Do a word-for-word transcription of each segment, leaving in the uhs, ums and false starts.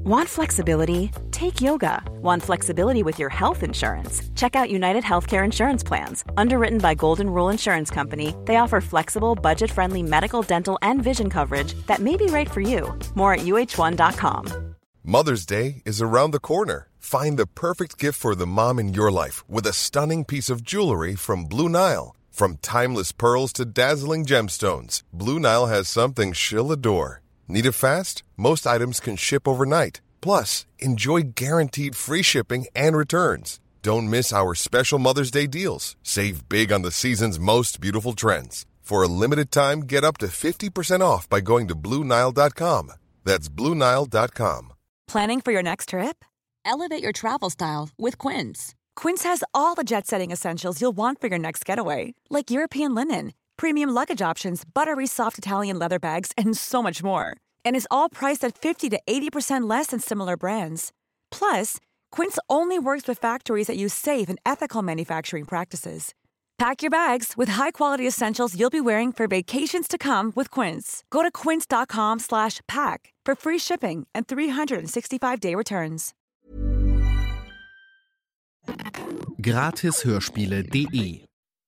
Want flexibility? Take yoga. Want flexibility with your health insurance? Check out United Healthcare Insurance Plans. Underwritten by Golden Rule Insurance Company, they offer flexible, budget-friendly medical, dental, and vision coverage that may be right for you. More at U H one dot com. Mother's Day is around the corner. Find the perfect gift for the mom in your life with a stunning piece of jewelry from Blue Nile. From timeless pearls to dazzling gemstones, Blue Nile has something she'll adore. Need it fast? Most items can ship overnight. Plus, enjoy guaranteed free shipping and returns. Don't miss our special Mother's Day deals. Save big on the season's most beautiful trends. For a limited time, get up to fifty percent off by going to Blue Nile dot com. That's Blue Nile dot com. Planning for your next trip? Elevate your travel style with Quince. Quince has all the jet-setting essentials you'll want for your next getaway, like European linen, premium luggage options, buttery soft Italian leather bags, and so much more. And is all priced at fifty to eighty percent less than similar brands. Plus, Quince only works with factories that use safe and ethical manufacturing practices. Pack your bags with high-quality essentials you'll be wearing for vacations to come with Quince. Go to quince dot com slash pack for free shipping and three sixty-five day returns. Gratishörspiele punkt de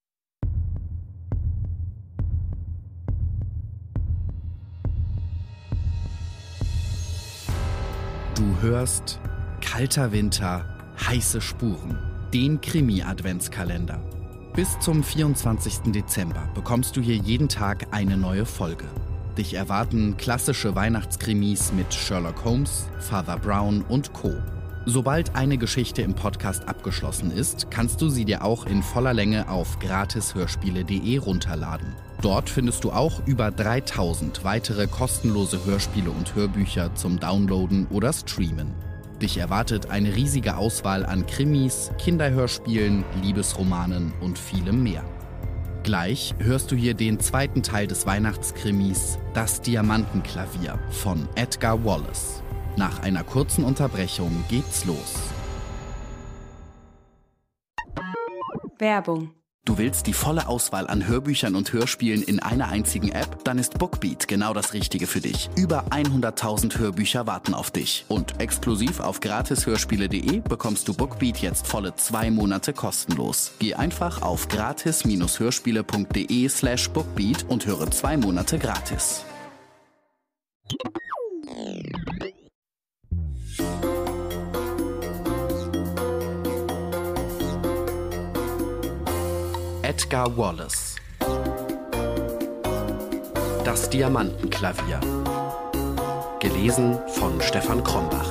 Du hörst Kalter Winter, heiße Spuren, den Krimi-Adventskalender. Bis zum vierundzwanzigsten Dezember bekommst du hier jeden Tag eine neue Folge. Dich erwarten klassische Weihnachtskrimis mit Sherlock Holmes, Father Brown und Co. Sobald eine Geschichte im Podcast abgeschlossen ist, kannst du sie dir auch in voller Länge auf gratishörspiele punkt de runterladen. Dort findest du auch über dreitausend weitere kostenlose Hörspiele und Hörbücher zum Downloaden oder Streamen. Dich erwartet eine riesige Auswahl an Krimis, Kinderhörspielen, Liebesromanen und vielem mehr. Gleich hörst du hier den zweiten Teil des Weihnachtskrimis Das Diamantenklavier von Edgar Wallace. Nach einer kurzen Unterbrechung geht's los. Werbung. Du willst die volle Auswahl an Hörbüchern und Hörspielen in einer einzigen App? Dann ist Bookbeat genau das Richtige für dich. Über hunderttausend Hörbücher warten auf dich. Und exklusiv auf gratishörspiele punkt de bekommst du Bookbeat jetzt volle zwei Monate kostenlos. Geh einfach auf gratis-hörspiele punkt de slash bookbeat und höre zwei Monate gratis. Edgar Wallace. Das Diamantenklavier. Gelesen von Stefan Krombach.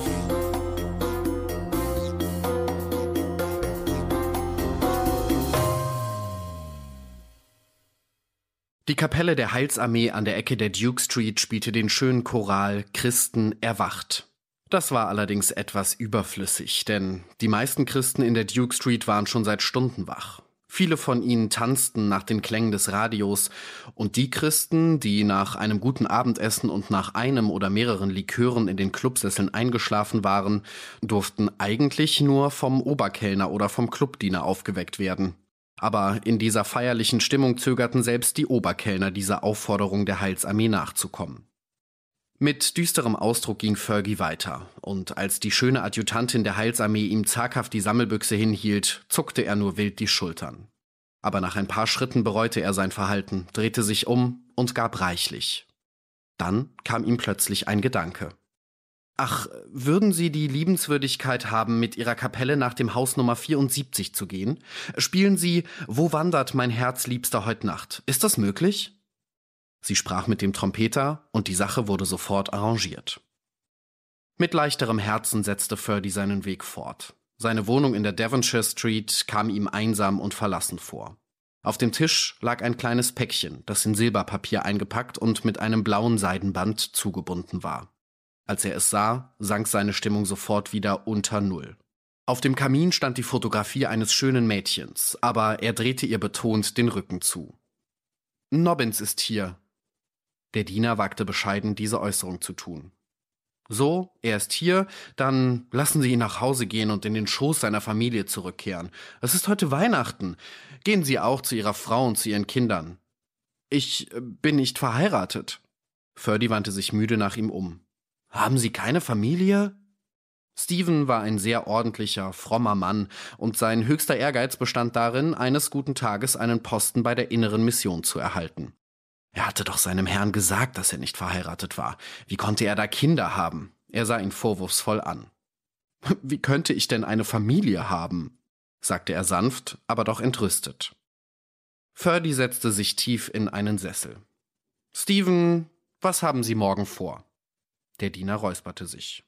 Die Kapelle der Heilsarmee an der Ecke der Duke Street spielte den schönen Choral Christen erwacht. Das war allerdings etwas überflüssig, denn die meisten Christen in der Duke Street waren schon seit Stunden wach. Viele von ihnen tanzten nach den Klängen des Radios und die Christen, die nach einem guten Abendessen und nach einem oder mehreren Likören in den Clubsesseln eingeschlafen waren, durften eigentlich nur vom Oberkellner oder vom Clubdiener aufgeweckt werden. Aber in dieser feierlichen Stimmung zögerten selbst die Oberkellner dieser Aufforderung der Heilsarmee nachzukommen. Mit düsterem Ausdruck ging Fergie weiter, und als die schöne Adjutantin der Heilsarmee ihm zaghaft die Sammelbüchse hinhielt, zuckte er nur wild die Schultern. Aber nach ein paar Schritten bereute er sein Verhalten, drehte sich um und gab reichlich. Dann kam ihm plötzlich ein Gedanke. »Ach, würden Sie die Liebenswürdigkeit haben, mit Ihrer Kapelle nach dem Haus Nummer vierundsiebzig zu gehen? Spielen Sie »Wo wandert mein Herzliebster heut Nacht«? Ist das möglich?« Sie sprach mit dem Trompeter und die Sache wurde sofort arrangiert. Mit leichterem Herzen setzte Ferdy seinen Weg fort. Seine Wohnung in der Devonshire Street kam ihm einsam und verlassen vor. Auf dem Tisch lag ein kleines Päckchen, das in Silberpapier eingepackt und mit einem blauen Seidenband zugebunden war. Als er es sah, sank seine Stimmung sofort wieder unter Null. Auf dem Kamin stand die Fotografie eines schönen Mädchens, aber er drehte ihr betont den Rücken zu. »Nobbins ist hier.« Der Diener wagte bescheiden, diese Äußerung zu tun. »So, er ist hier, dann lassen Sie ihn nach Hause gehen und in den Schoß seiner Familie zurückkehren. Es ist heute Weihnachten. Gehen Sie auch zu Ihrer Frau und zu Ihren Kindern.« »Ich bin nicht verheiratet.« Ferdy wandte sich müde nach ihm um. Haben Sie keine Familie?« Stephen war ein sehr ordentlicher, frommer Mann und sein höchster Ehrgeiz bestand darin, eines guten Tages einen Posten bei der inneren Mission zu erhalten. Er hatte doch seinem Herrn gesagt, dass er nicht verheiratet war. Wie konnte er da Kinder haben? Er sah ihn vorwurfsvoll an. »Wie könnte ich denn eine Familie haben?« sagte er sanft, aber doch entrüstet. Ferdy setzte sich tief in einen Sessel. »Stephen, was haben Sie morgen vor?« Der Diener räusperte sich.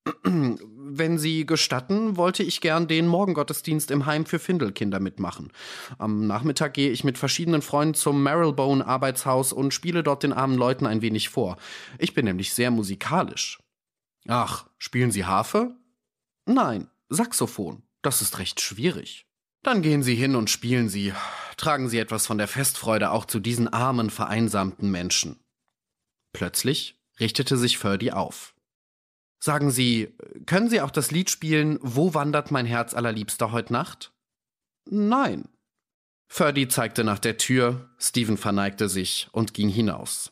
»Wenn Sie gestatten, wollte ich gern den Morgengottesdienst im Heim für Findelkinder mitmachen. Am Nachmittag gehe ich mit verschiedenen Freunden zum Marylebone-Arbeitshaus und spiele dort den armen Leuten ein wenig vor. Ich bin nämlich sehr musikalisch.« »Ach, spielen Sie Harfe?« »Nein, Saxophon. Das ist recht schwierig.« »Dann gehen Sie hin und spielen Sie. Tragen Sie etwas von der Festfreude auch zu diesen armen, vereinsamten Menschen.« Plötzlich richtete sich Ferdy auf. »Sagen Sie, können Sie auch das Lied spielen, »Wo wandert mein Herz allerliebster heut Nacht?« »Nein.« Ferdy zeigte nach der Tür, Stephen verneigte sich und ging hinaus.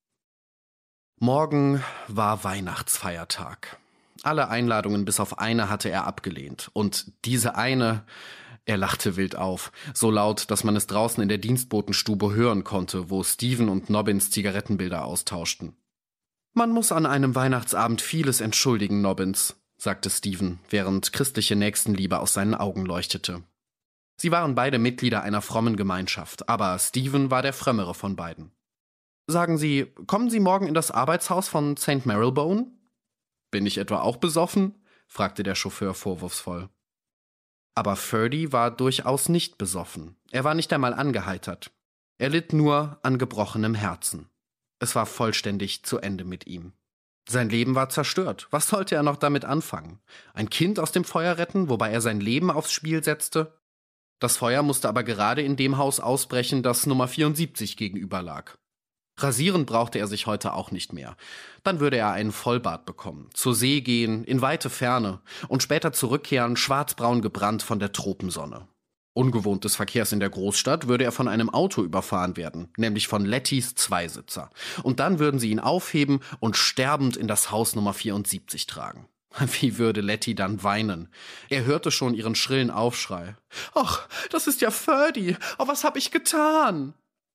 Morgen war Weihnachtsfeiertag. Alle Einladungen bis auf eine hatte er abgelehnt. Und diese eine, er lachte wild auf, so laut, dass man es draußen in der Dienstbotenstube hören konnte, wo Stephen und Nobbins Zigarettenbilder austauschten. »Man muss an einem Weihnachtsabend vieles entschuldigen, Nobbins«, sagte Stephen, während christliche Nächstenliebe aus seinen Augen leuchtete. Sie waren beide Mitglieder einer frommen Gemeinschaft, aber Stephen war der frömmere von beiden. »Sagen Sie, kommen Sie morgen in das Arbeitshaus von Saint Marylebone?« »Bin ich etwa auch besoffen?« fragte der Chauffeur vorwurfsvoll. Aber Ferdy war durchaus nicht besoffen. Er war nicht einmal angeheitert. Er litt nur an gebrochenem Herzen. Es war vollständig zu Ende mit ihm. Sein Leben war zerstört. Was sollte er noch damit anfangen? Ein Kind aus dem Feuer retten, wobei er sein Leben aufs Spiel setzte? Das Feuer musste aber gerade in dem Haus ausbrechen, das Nummer vierundsiebzig gegenüber lag. Rasieren brauchte er sich heute auch nicht mehr. Dann würde er einen Vollbart bekommen, zur See gehen, in weite Ferne und später zurückkehren, schwarzbraun gebrannt von der Tropensonne. Ungewohnt des Verkehrs in der Großstadt würde er von einem Auto überfahren werden, nämlich von Lettys Zweisitzer. Und dann würden sie ihn aufheben und sterbend in das Haus Nummer vierundsiebzig tragen. Wie würde Letty dann weinen? Er hörte schon ihren schrillen Aufschrei. »Ach, das ist ja Ferdy! Oh, was hab ich getan?«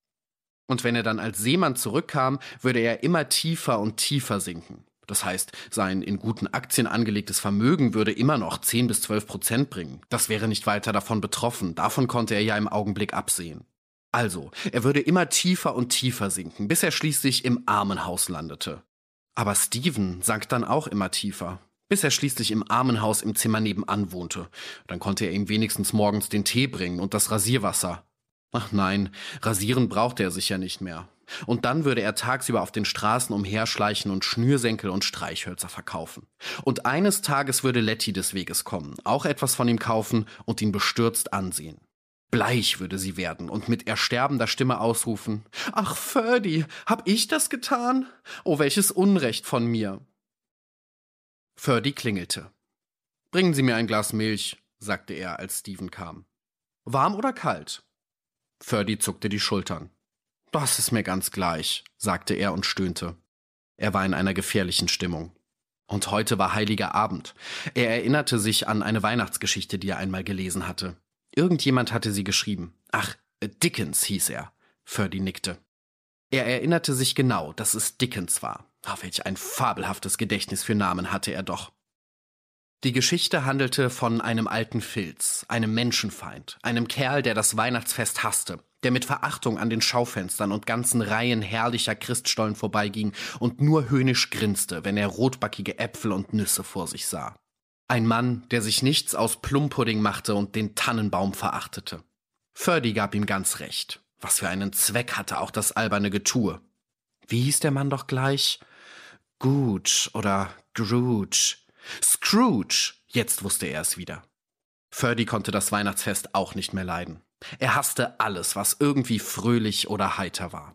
Und wenn er dann als Seemann zurückkam, würde er immer tiefer und tiefer sinken. Das heißt, sein in guten Aktien angelegtes Vermögen würde immer noch zehn bis zwölf Prozent bringen. Das wäre nicht weiter davon betroffen, davon konnte er ja im Augenblick absehen. Also, er würde immer tiefer und tiefer sinken, bis er schließlich im Armenhaus landete. Aber Stephen sank dann auch immer tiefer, bis er schließlich im Armenhaus im Zimmer nebenan wohnte. Dann konnte er ihm wenigstens morgens den Tee bringen und das Rasierwasser. Ach nein, rasieren brauchte er sicher nicht mehr. Und dann würde er tagsüber auf den Straßen umherschleichen und Schnürsenkel und Streichhölzer verkaufen. Und eines Tages würde Letty des Weges kommen, auch etwas von ihm kaufen und ihn bestürzt ansehen. Bleich würde sie werden und mit ersterbender Stimme ausrufen: »Ach, Ferdy, hab ich das getan? Oh, welches Unrecht von mir!« Ferdy klingelte. »Bringen Sie mir ein Glas Milch«, sagte er, als Stephen kam. »Warm oder kalt?« Ferdy zuckte die Schultern. »Das ist mir ganz gleich«, sagte er und stöhnte. Er war in einer gefährlichen Stimmung. Und heute war heiliger Abend. Er erinnerte sich an eine Weihnachtsgeschichte, die er einmal gelesen hatte. Irgendjemand hatte sie geschrieben. Ach, Dickens hieß er. Ferdy nickte. Er erinnerte sich genau, dass es Dickens war. Ach, welch ein fabelhaftes Gedächtnis für Namen hatte er doch. Die Geschichte handelte von einem alten Filz, einem Menschenfeind, einem Kerl, der das Weihnachtsfest hasste, der mit Verachtung an den Schaufenstern und ganzen Reihen herrlicher Christstollen vorbeiging und nur höhnisch grinste, wenn er rotbackige Äpfel und Nüsse vor sich sah. Ein Mann, der sich nichts aus Plumpudding machte und den Tannenbaum verachtete. Ferdy gab ihm ganz recht. Was für einen Zweck hatte auch das alberne Getue? Wie hieß der Mann doch gleich? Gooch oder Scrooge. Scrooge! Jetzt wusste er es wieder. Ferdy konnte das Weihnachtsfest auch nicht mehr leiden. Er hasste alles, was irgendwie fröhlich oder heiter war.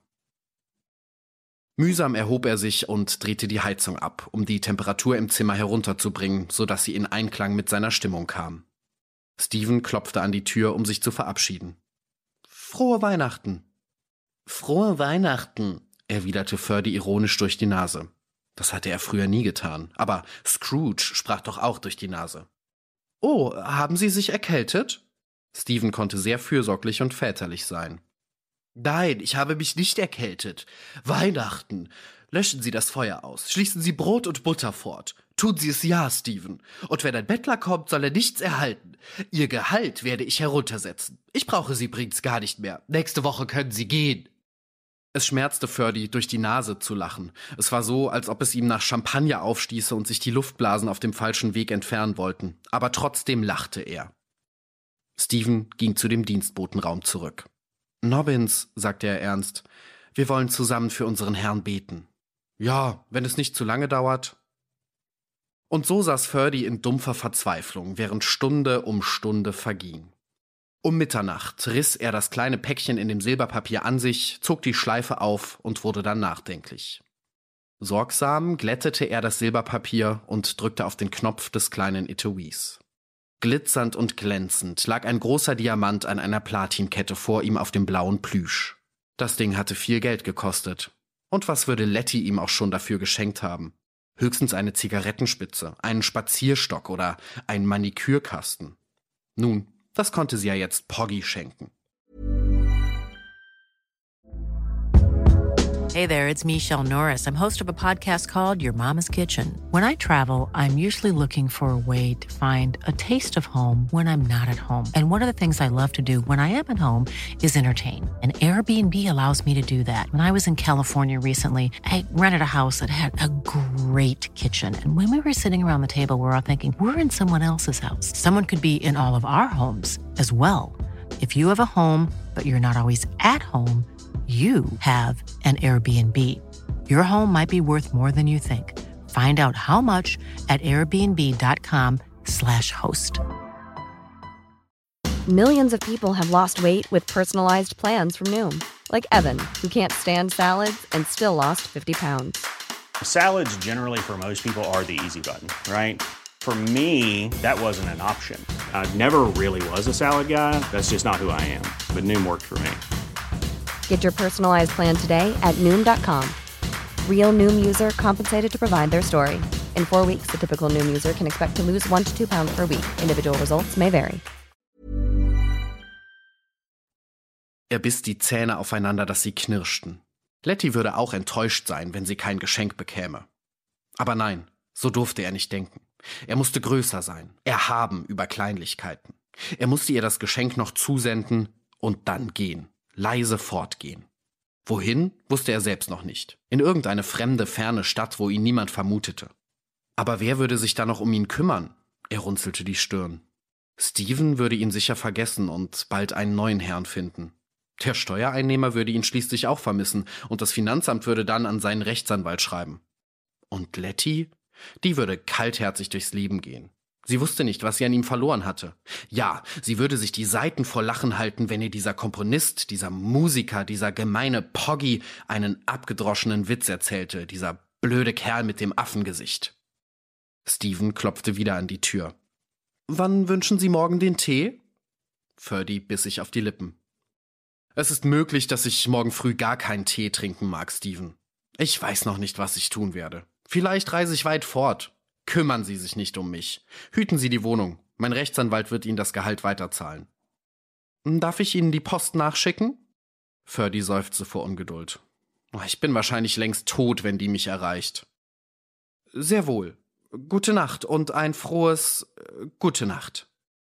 Mühsam erhob er sich und drehte die Heizung ab, um die Temperatur im Zimmer herunterzubringen, sodass sie in Einklang mit seiner Stimmung kam. Stephen klopfte an die Tür, um sich zu verabschieden. »Frohe Weihnachten!« »Frohe Weihnachten«, erwiderte Ferdy ironisch durch die Nase. Das hatte er früher nie getan, aber Scrooge sprach doch auch durch die Nase. »Oh, haben Sie sich erkältet?« Stephen konnte sehr fürsorglich und väterlich sein. »Nein, ich habe mich nicht erkältet. Weihnachten. Löschen Sie das Feuer aus. Schließen Sie Brot und Butter fort. Tun Sie es ja, Stephen. Und wenn ein Bettler kommt, soll er nichts erhalten. Ihr Gehalt werde ich heruntersetzen. Ich brauche Sie übrigens gar nicht mehr. Nächste Woche können Sie gehen.« Es schmerzte Ferdy, durch die Nase zu lachen. Es war so, als ob es ihm nach Champagner aufstieße und sich die Luftblasen auf dem falschen Weg entfernen wollten. Aber trotzdem lachte er. Stephen ging zu dem Dienstbotenraum zurück. »Nobbins«, sagte er ernst, »wir wollen zusammen für unseren Herrn beten.« »Ja, wenn es nicht zu lange dauert.« Und so saß Ferdy in dumpfer Verzweiflung, während Stunde um Stunde verging. Um Mitternacht riss er das kleine Päckchen in dem Silberpapier an sich, zog die Schleife auf und wurde dann nachdenklich. Sorgsam glättete er das Silberpapier und drückte auf den Knopf des kleinen Etuis. Glitzernd und glänzend lag ein großer Diamant an einer Platinkette vor ihm auf dem blauen Plüsch. Das Ding hatte viel Geld gekostet. Und was würde Letty ihm auch schon dafür geschenkt haben? Höchstens eine Zigarettenspitze, einen Spazierstock oder einen Manikürkasten. Nun, das konnte sie ja jetzt Poggy schenken. Hey there, it's Michelle Norris. I'm host of a podcast called Your Mama's Kitchen. When I travel, I'm usually looking for a way to find a taste of home when I'm not at home. And one of the things I love to do when I am at home is entertain. And Airbnb allows me to do that. When I was in California recently, I rented a house that had a great kitchen. And when we were sitting around the table, we were all thinking, we're in someone else's house. Someone could be in all of our homes as well. If you have a home, but you're not always at home, you have an Airbnb. Your home might be worth more than you think. Find out how much at airbnb.com slash host. Millions of people have lost weight with personalized plans from Noom. Like Evan, who can't stand salads and still lost fifty pounds. Salads generally for most people are the easy button, right? For me, that wasn't an option. I never really was a salad guy. That's just not who I am. But Noom worked for me. Get your personalized plan today at Noom dot com. Real Noom user compensated to provide their story. In four weeks, the typical Noom user can expect to lose one to two pounds per week. Individual results may vary. Er biss die Zähne aufeinander, dass sie knirschten. Letty würde auch enttäuscht sein, wenn sie kein Geschenk bekäme. Aber nein, so durfte er nicht denken. Er musste größer sein, erhaben über Kleinlichkeiten. Er musste ihr das Geschenk noch zusenden und dann gehen. Leise fortgehen. Wohin, wusste er selbst noch nicht. In irgendeine fremde, ferne Stadt, wo ihn niemand vermutete. Aber wer würde sich da noch um ihn kümmern? Er runzelte die Stirn. Stephen würde ihn sicher vergessen und bald einen neuen Herrn finden. Der Steuereinnehmer würde ihn schließlich auch vermissen und das Finanzamt würde dann an seinen Rechtsanwalt schreiben. Und Letty? Die würde kaltherzig durchs Leben gehen. Sie wusste nicht, was sie an ihm verloren hatte. Ja, sie würde sich die Seiten vor Lachen halten, wenn ihr dieser Komponist, dieser Musiker, dieser gemeine Poggy einen abgedroschenen Witz erzählte, dieser blöde Kerl mit dem Affengesicht. Stephen klopfte wieder an die Tür. »Wann wünschen Sie morgen den Tee?« Ferdy biss sich auf die Lippen. »Es ist möglich, dass ich morgen früh gar keinen Tee trinken mag, Stephen. Ich weiß noch nicht, was ich tun werde. Vielleicht reise ich weit fort. Kümmern Sie sich nicht um mich. Hüten Sie die Wohnung. Mein Rechtsanwalt wird Ihnen das Gehalt weiterzahlen.« »Darf ich Ihnen die Post nachschicken?« Ferdy seufzte vor Ungeduld. »Ich bin wahrscheinlich längst tot, wenn die mich erreicht.« »Sehr wohl. Gute Nacht und ein frohes äh, Gute Nacht.«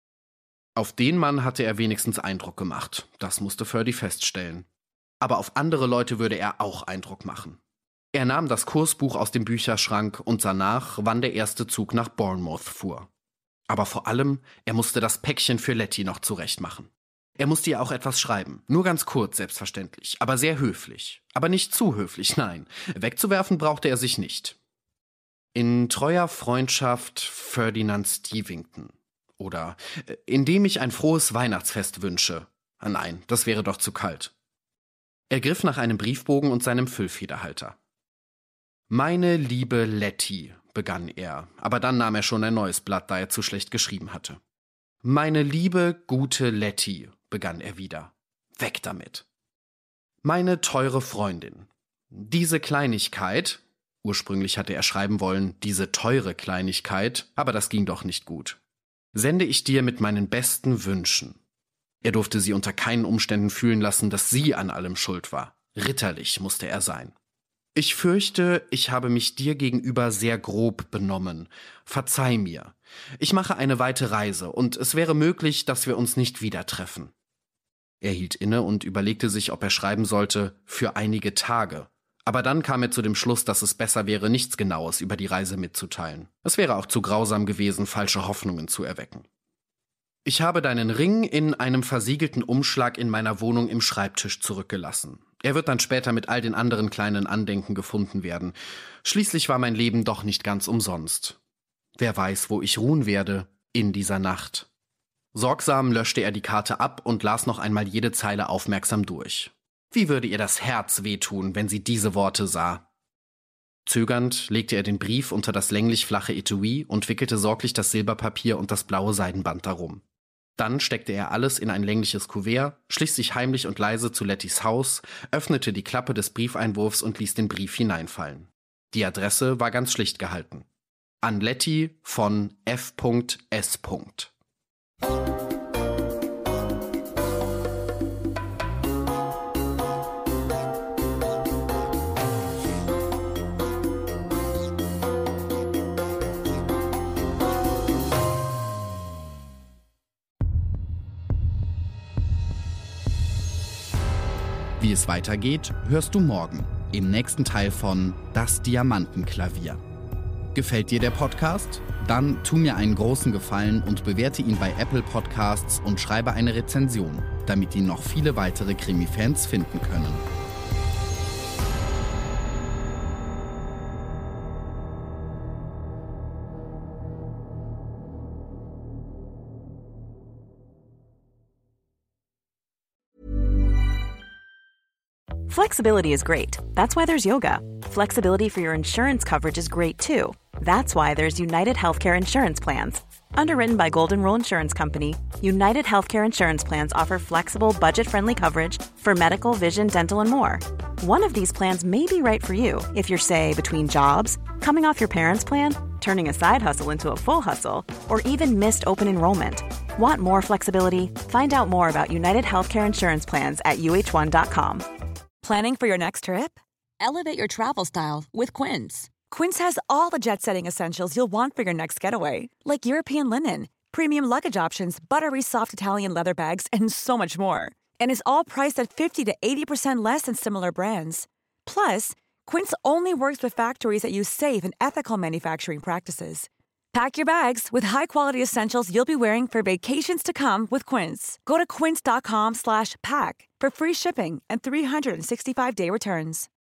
Auf den Mann hatte er wenigstens Eindruck gemacht. Das musste Ferdy feststellen. Aber auf andere Leute würde er auch Eindruck machen. Er nahm das Kursbuch aus dem Bücherschrank und sah nach, wann der erste Zug nach Bournemouth fuhr. Aber vor allem, er musste das Päckchen für Letty noch zurechtmachen. Er musste ihr auch etwas schreiben, nur ganz kurz selbstverständlich, aber sehr höflich. Aber nicht zu höflich, nein, wegzuwerfen brauchte er sich nicht. In treuer Freundschaft Ferdinand Stevington. Oder indem ich ein frohes Weihnachtsfest wünsche. Nein, das wäre doch zu kalt. Er griff nach einem Briefbogen und seinem Füllfederhalter. »Meine liebe Letty«, begann er, aber dann nahm er schon ein neues Blatt, da er zu schlecht geschrieben hatte. »Meine liebe, gute Letty«, begann er wieder. Weg damit. »Meine teure Freundin, diese Kleinigkeit«, Ursprünglich hatte er schreiben wollen, diese teure Kleinigkeit, aber das ging doch nicht gut. Sende ich dir mit meinen besten Wünschen. Er durfte sie unter keinen Umständen fühlen lassen, dass sie an allem schuld war. Ritterlich musste er sein. Ich fürchte, ich habe mich dir gegenüber sehr grob benommen. Verzeih mir. Ich mache eine weite Reise und es wäre möglich, dass wir uns nicht wieder treffen. Er hielt inne und überlegte sich, ob er schreiben sollte, für einige Tage. Aber dann kam er zu dem Schluss, dass es besser wäre, nichts Genaues über die Reise mitzuteilen. Es wäre auch zu grausam gewesen, falsche Hoffnungen zu erwecken. Ich habe deinen Ring in einem versiegelten Umschlag in meiner Wohnung im Schreibtisch zurückgelassen. Er wird dann später mit all den anderen kleinen Andenken gefunden werden. Schließlich war mein Leben doch nicht ganz umsonst. Wer weiß, wo ich ruhen werde in dieser Nacht. Sorgsam löschte er die Karte ab und las noch einmal jede Zeile aufmerksam durch. Wie würde ihr das Herz wehtun, wenn sie diese Worte sah? Zögernd legte er den Brief unter das länglich flache Etui und wickelte sorglich das Silberpapier und das blaue Seidenband darum. Dann steckte er alles in ein längliches Kuvert, schlich sich heimlich und leise zu Lettys Haus, öffnete die Klappe des Briefeinwurfs und ließ den Brief hineinfallen. Die Adresse war ganz schlicht gehalten. An Letty von F S Wie es weitergeht, hörst du morgen im nächsten Teil von Das Diamantenklavier. Gefällt dir der Podcast? Dann tu mir einen großen Gefallen und bewerte ihn bei Apple Podcasts und schreibe eine Rezension, damit ihn noch viele weitere Krimi-Fans finden können. Flexibility is great. That's why there's yoga. Flexibility for your insurance coverage is great too. That's why there's United Healthcare Insurance Plans. Underwritten by Golden Rule Insurance Company, United Healthcare Insurance Plans offer flexible, budget-friendly coverage for medical, vision, dental, and more. One of these plans may be right for you if you're, say, between jobs, coming off your parents' plan, turning a side hustle into a full hustle, or even missed open enrollment. Want more flexibility? Find out more about United Healthcare Insurance Plans at U H one dot com. Planning for your next trip? Elevate your travel style with Quince. Quince has all the jet-setting essentials you'll want for your next getaway, like European linen, premium luggage options, buttery soft Italian leather bags, and so much more. And is all priced at fifty to eighty percent less than similar brands. Plus, Quince only works with factories that use safe and ethical manufacturing practices. Pack your bags with high-quality essentials you'll be wearing for vacations to come with Quince. Go to quince dot com slash pack for free shipping and three sixty-five day returns.